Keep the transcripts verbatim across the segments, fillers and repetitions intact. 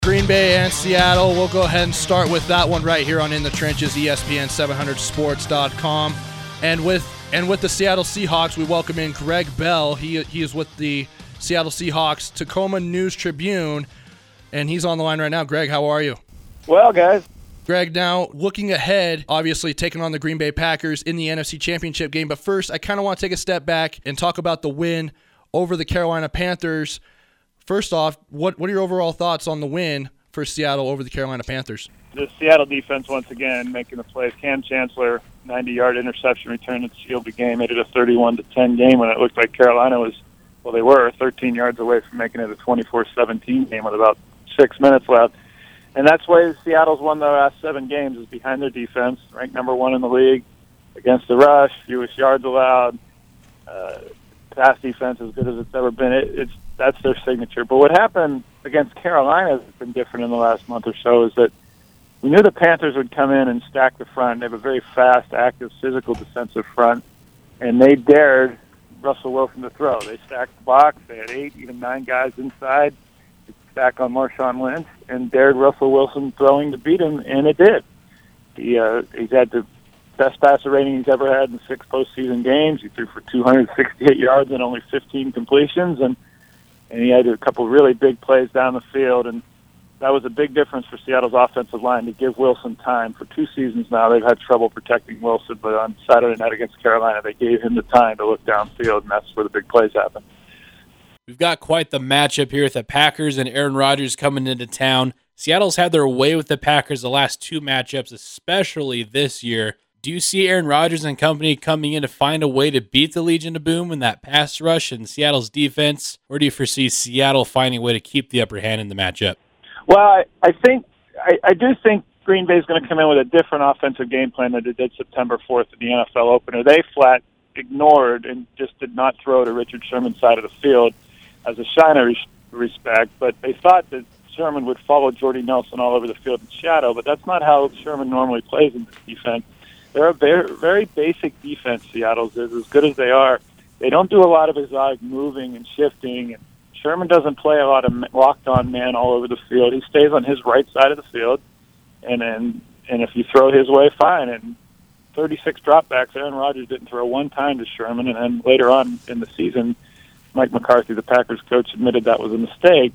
Green Bay and Seattle. We'll go ahead and start with that one right here on In the Trenches, E S P N seven hundred sports dot com. And with and with the Seattle Seahawks, we welcome in Greg Bell. He he is with the Seattle Seahawks Tacoma News Tribune, and he's on the line right now. Greg, how are you? Well, guys. Greg, now looking ahead, obviously taking on the Green Bay Packers in the N F C Championship game. But first, I kind of want to take a step back and talk about the win over the Carolina Panthers. First off, what what are your overall thoughts on the win for Seattle over the Carolina Panthers? The Seattle defense, once again, making the plays. Cam Chancellor, ninety-yard interception return that sealed the game, made it a thirty-one to ten game when it looked like Carolina was, well, they were thirteen yards away from making it a twenty-four seventeen game with about six minutes left. And that's why Seattle's won the last seven games, is behind their defense, ranked number one in the league, against the rush, fewest yards allowed, uh, pass defense as good as it's ever been. It, it's That's their signature. But what happened against Carolina has been different in the last month or so is that we knew the Panthers would come in and stack the front. They have a very fast, active, physical defensive front, and they dared Russell Wilson to throw. They stacked the box. They had eight, even nine guys inside, stack on Marshawn Lynch, and dared Russell Wilson throwing to beat him, and it did. He uh, he's had the best passer rating he's ever had in six postseason games. He threw for two hundred sixty-eight yards and only fifteen completions, and and he had a couple really big plays down the field, and that was a big difference for Seattle's offensive line to give Wilson time. For two seasons now, they've had trouble protecting Wilson, but on Saturday night against Carolina, they gave him the time to look downfield, and that's where the big plays happen. We've got quite the matchup here with the Packers and Aaron Rodgers coming into town. Seattle's had their way with the Packers the last two matchups, especially this year. Do you see Aaron Rodgers and company coming in to find a way to beat the Legion of Boom in that pass rush and Seattle's defense? Or do you foresee Seattle finding a way to keep the upper hand in the matchup? Well, I, I think I, I do think Green Bay is going to come in with a different offensive game plan than they did September fourth at the N F L opener. They flat ignored and just did not throw to Richard Sherman's side of the field as a sign of respect, but they thought that Sherman would follow Jordy Nelson all over the field in shadow, but that's not how Sherman normally plays in this defense. They're a very, very basic defense, Seattle's is, as good as they are. They don't do a lot of exotic moving and shifting, and Sherman doesn't play a lot of locked-on man all over the field. He stays on his right side of the field, and and, and if you throw his way, fine. And thirty-six dropbacks, Aaron Rodgers didn't throw one time to Sherman, and then later on in the season, Mike McCarthy, the Packers coach, admitted that was a mistake.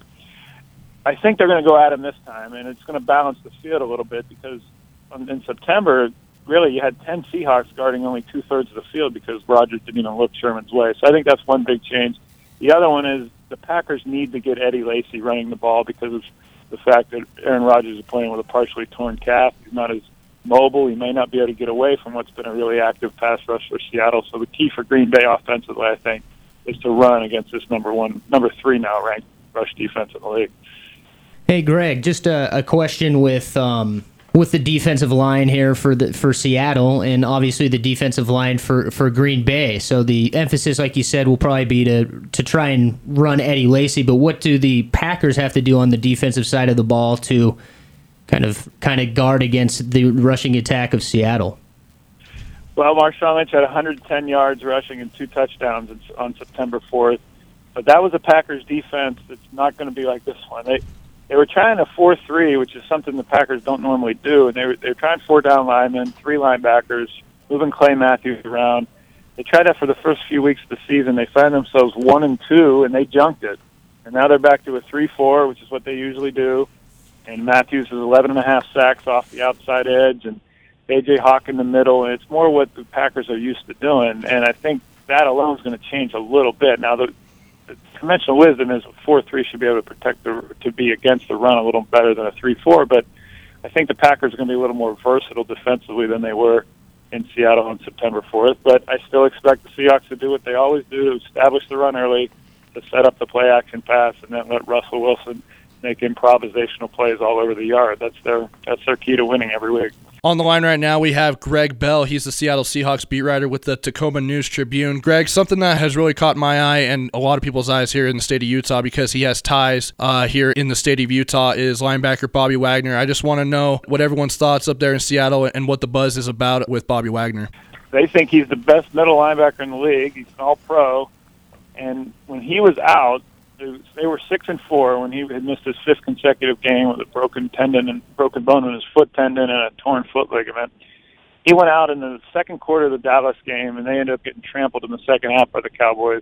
I think they're going to go at him this time, and it's going to balance the field a little bit because in September, really, you had ten Seahawks guarding only two-thirds of the field because Rodgers didn't even look Sherman's way. So I think that's one big change. The other one is the Packers need to get Eddie Lacy running the ball because of the fact that Aaron Rodgers is playing with a partially torn calf. He's not as mobile. He may not be able to get away from what's been a really active pass rush for Seattle. So the key for Green Bay offensively, I think, is to run against this number one, number three now ranked rush defense in the league. Hey, Greg, just a, a question with um, with the defensive line here for the for Seattle, and obviously the defensive line for, for Green Bay. So the emphasis, like you said, will probably be to to try and run Eddie Lacy. But what do the Packers have to do on the defensive side of the ball to kind of kind of guard against the rushing attack of Seattle? Well, Marshawn Lynch had one hundred ten yards rushing and two touchdowns on September fourth. But that was a Packers defense that's not going to be like this one. They they were trying a four three, which is something the Packers don't normally do, and they were, they were trying four down linemen, three linebackers, moving Clay Matthews around. They tried that for the first few weeks of the season. They found themselves one and two, and they junked it. And now they're back to a three four, which is what they usually do. And Matthews is eleven and a half sacks off the outside edge, and A J Hawk in the middle, and it's more what the Packers are used to doing. And I think that alone is going to change a little bit. Now, the, the conventional wisdom is four three should be able to protect the to be against the run a little better than a three four, but I think the Packers are going to be a little more versatile defensively than they were in Seattle on September fourth. But I still expect the Seahawks to do what they always do, to establish the run early, to set up the play-action pass, and then let Russell Wilson make improvisational plays all over the yard. That's their that's their key to winning every week. On the line right now, we have Greg Bell. He's the Seattle Seahawks beat writer with the Tacoma News Tribune. Greg, something that has really caught my eye and a lot of people's eyes here in the state of Utah because he has ties uh, here in the state of Utah is linebacker Bobby Wagner. I just want to know what everyone's thoughts up there in Seattle and what the buzz is about with Bobby Wagner. They think he's the best middle linebacker in the league. He's an all-pro. And when he was out, It was, they were six and four when he had missed his fifth consecutive game with a broken tendon and broken bone in his foot tendon and a torn foot ligament. He went out in the second quarter of the Dallas game, and they ended up getting trampled in the second half by the Cowboys.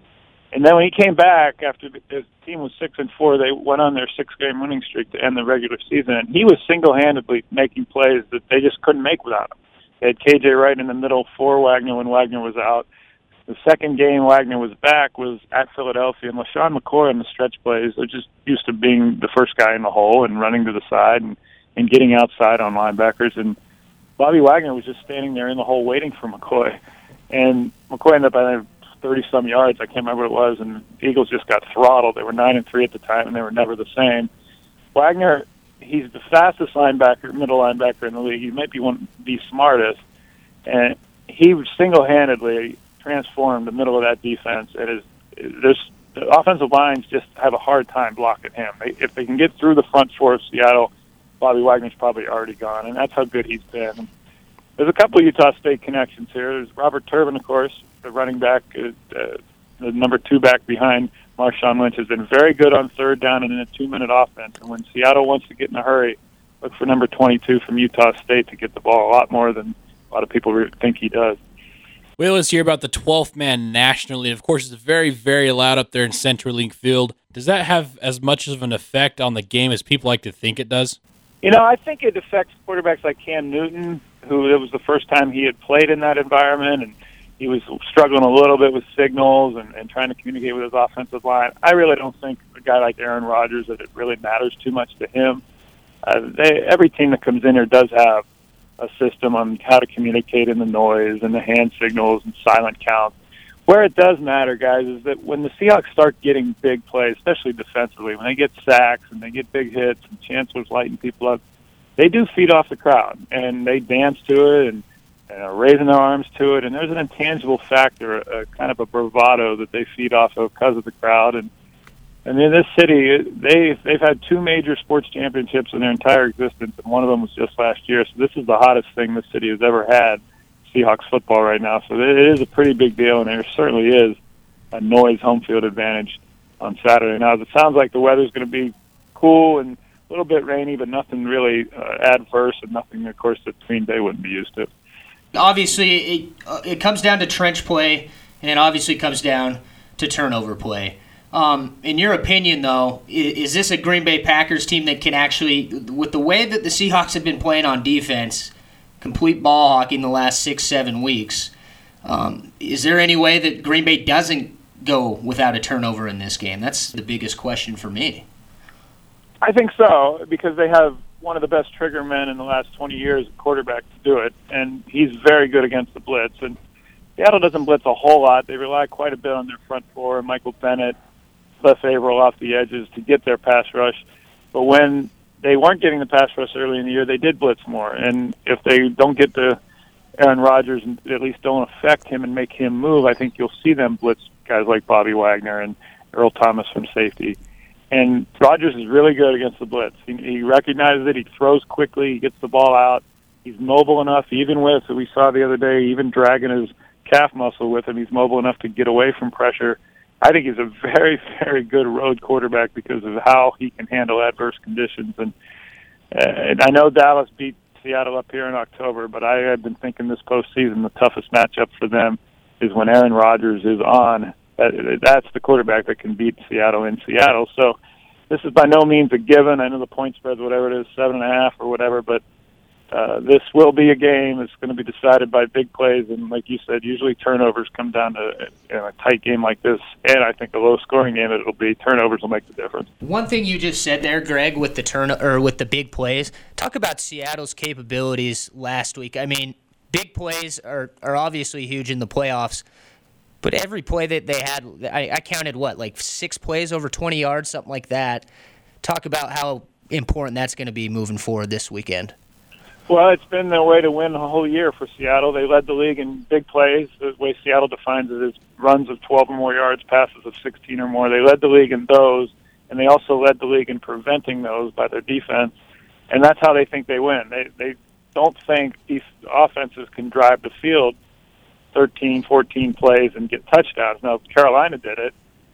And then when he came back after his team was six and four, they went on their six-game winning streak to end the regular season. And he was single-handedly making plays that they just couldn't make without him. They had K J Wright in the middle for Wagner when Wagner was out. The second game Wagner was back was at Philadelphia, and LaShawn McCoy on the stretch plays are just used to being the first guy in the hole and running to the side and, and getting outside on linebackers. And Bobby Wagner was just standing there in the hole waiting for McCoy. And McCoy ended up, I think, thirty-some yards. I can't remember what it was, and the Eagles just got throttled. They were nine and three at the time, and they were never the same. Wagner, he's the fastest linebacker, middle linebacker in the league. He might be one of the smartest, and he single-handedly transformed the middle of that defense. It is there's the offensive lines just have a hard time blocking him. They, if they can get through the front four of Seattle, Bobby Wagner's probably already gone, and that's how good he's been. There's a couple of Utah State connections here. There's Robert Turbin, of course, the running back, uh, the number two back behind Marshawn Lynch, has been very good on third down and in a two-minute offense. And when Seattle wants to get in a hurry, look for number twenty-two from Utah State to get the ball a lot more than a lot of people think he does. We always hear about the twelfth man nationally. Of course, it's very, very loud up there in CenturyLink Field. Does that have as much of an effect on the game as people like to think it does? You know, I think it affects quarterbacks like Cam Newton, who it was the first time he had played in that environment, and he was struggling a little bit with signals and, and trying to communicate with his offensive line. I really don't think a guy like Aaron Rodgers, that it really matters too much to him. Uh, they, every team that comes in here does have a system on how to communicate in the noise and the hand signals and silent counts. Where it does matter, guys, is that when the Seahawks start getting big plays, especially defensively, when they get sacks and they get big hits and Chancellor's lighting people up, they do feed off the crowd, and they dance to it and, and are raising their arms to it. And there's an intangible factor, a, kind of a bravado that they feed off of because of the crowd. And And in this city, they, they've had two major sports championships in their entire existence, and one of them was just last year. So this is the hottest thing this city has ever had, Seahawks football right now. So it is a pretty big deal, and there certainly is a noise home field advantage on Saturday. Now, it sounds like the weather's going to be cool and a little bit rainy, but nothing really uh, adverse and nothing, of course, that Green Bay wouldn't be used to. Obviously, it, uh, it comes down to trench play, and it obviously comes down to turnover play. Um, in your opinion, though, is, is this a Green Bay Packers team that can actually, with the way that the Seahawks have been playing on defense, complete ball hockey in the last six, seven weeks, um, is there any way that Green Bay doesn't go without a turnover in this game? That's the biggest question for me. I think so, because they have one of the best trigger men in the last twenty years at quarterback to do it, and he's very good against the blitz. And Seattle doesn't blitz a whole lot. They rely quite a bit on their front four, Michael Bennett, Cliff Averill off the edges to get their pass rush. But when they weren't getting the pass rush early in the year, they did blitz more. And if they don't get to Aaron Rodgers and at least don't affect him and make him move, I think you'll see them blitz guys like Bobby Wagner and Earl Thomas from safety. And Rodgers is really good against the blitz. He, he recognizes it. He throws quickly. He gets the ball out. He's mobile enough, even with, we saw the other day, even dragging his calf muscle with him. He's mobile enough to get away from pressure. I think he's a very, very good road quarterback because of how he can handle adverse conditions. And, uh, and I know Dallas beat Seattle up here in October, but I have been thinking this postseason the toughest matchup for them is when Aaron Rodgers is on. That, that's the quarterback that can beat Seattle in Seattle. So this is by no means a given. I know the point spread's whatever it is, seven and a half or whatever, but Uh, this will be a game. It's going to be decided by big plays, and like you said, usually turnovers come down to you know, a tight game like this, and I think a low-scoring game it'll be. Turnovers will make the difference. One thing you just said there, Greg, with the turn or with the big plays, talk about Seattle's capabilities last week. I mean, big plays are, are obviously huge in the playoffs, but every play that they had, I, I counted, what, like six plays over twenty yards, something like that. Talk about how important that's going to be moving forward this weekend. Well, it's been their way to win the whole year for Seattle. They led the league in big plays. The way Seattle defines it is runs of twelve or more yards, passes of sixteen or more. They led the league in those, and they also led the league in preventing those by their defense. And that's how they think they win. They they don't think these offenses can drive the field thirteen, fourteen plays and get touchdowns. Now, Carolina did it,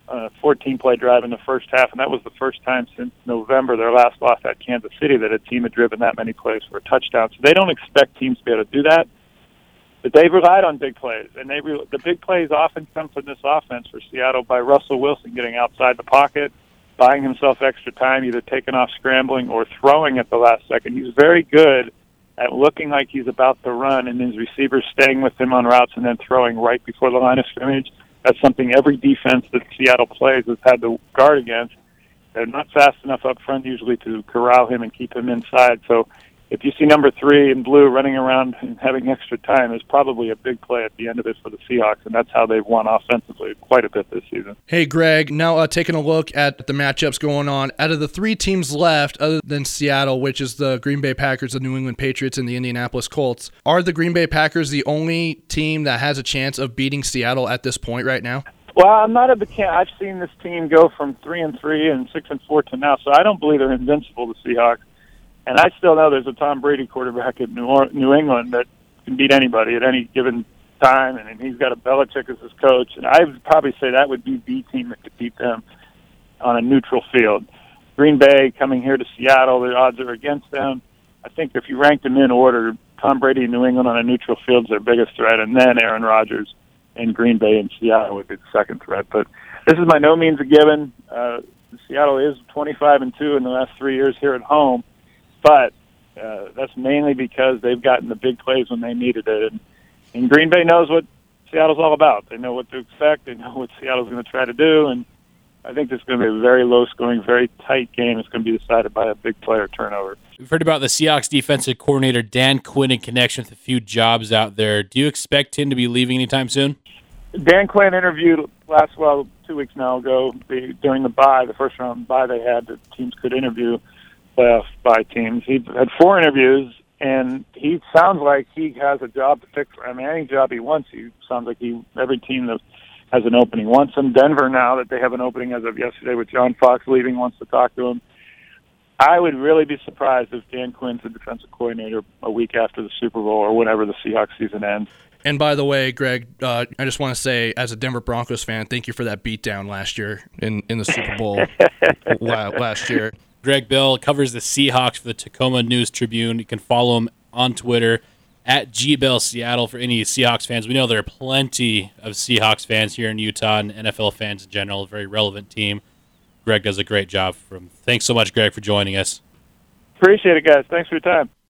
a fourteen-play drive in the first half, and that was the first time since November, their last loss at Kansas City, that a team had driven that many plays for a touchdown. So they don't expect teams to be able to do that, but they've relied on big plays, and they re- the big plays often come from this offense for Seattle by Russell Wilson getting outside the pocket, buying himself extra time, either taking off scrambling or throwing at the last second. He's very good at looking like he's about to run, and his receivers staying with him on routes and then throwing right before the line of scrimmage. That's something every defense that Seattle plays has had to guard against. They're not fast enough up front usually to corral him and keep him inside. So if you see number three in blue running around and having extra time, it's probably a big play at the end of it for the Seahawks, and that's how they've won offensively quite a bit this season. Hey, Greg, now uh, taking a look at the matchups going on, out of the three teams left, other than Seattle, which is the Green Bay Packers, the New England Patriots, and the Indianapolis Colts, are the Green Bay Packers the only team that has a chance of beating Seattle at this point right now? Well, I'm not a big fan. I've seen this team go from three and three and six and four to now, so I don't believe they're invincible, the Seahawks. And I still know there's a Tom Brady quarterback at New, or- New England that can beat anybody at any given time, and, and he's got a Belichick as his coach. And I would probably say that would be the team that could beat them on a neutral field. Green Bay coming here to Seattle, the odds are against them. I think if you ranked them in order, Tom Brady and New England on a neutral field is their biggest threat, and then Aaron Rodgers and Green Bay and Seattle would be the second threat. But this is by no means a given. Uh, Seattle is twenty-five and two in the last three years here at home. But uh, that's mainly because they've gotten the big plays when they needed it. And, and Green Bay knows what Seattle's all about. They know what to expect. They know what Seattle's going to try to do. And I think this is going to be a very low-scoring, very tight game. It's going to be decided by a big player turnover. We've heard about the Seahawks defensive coordinator, Dan Quinn, in connection with a few jobs out there. Do you expect him to be leaving anytime soon? Dan Quinn interviewed last, well, two weeks now ago, the, during the bye, the first round bye they had, that teams could interview playoff bye teams. He had four interviews, and he sounds like he has a job to pick for. I mean, any job he wants, he sounds like he every team that has an opening wants him. Denver, now that they have an opening as of yesterday with John Fox leaving, wants to talk to him. I would really be surprised if Dan Quinn's the defensive coordinator a week after the Super Bowl or whenever the Seahawks season ends. And by the way, Greg, uh, I just want to say, as a Denver Broncos fan, thank you for that beatdown last year in, in the Super Bowl last year. Greg Bell covers the Seahawks for the Tacoma News Tribune. You can follow him on Twitter at G Bell Seattle for any Seahawks fans. We know there are plenty of Seahawks fans here in Utah and N F L fans in general. A very relevant team. Greg does a great job for him. Thanks so much, Greg, for joining us. Appreciate it, guys. Thanks for your time.